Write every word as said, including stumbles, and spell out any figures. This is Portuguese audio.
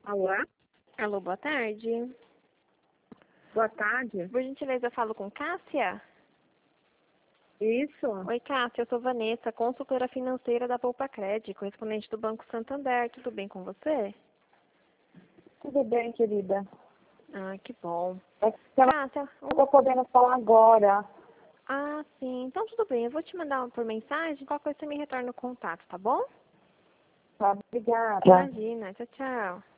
Alô? Alô, boa tarde. Boa tarde. Por gentileza, eu falo com Cássia? Isso? Oi, Cássia, eu sou Vanessa, consultora financeira da Poupa Cred, correspondente do Banco Santander. Tudo bem com você? Tudo bem, querida. Ah, que bom. É que eu Cássia, não um... estou podendo falar agora. ah, sim. Então, tudo bem. Eu vou te mandar por mensagem. Qualquer coisa você me retorna o contato, tá bom? Tá, obrigada. Imagina. Tchau, tchau.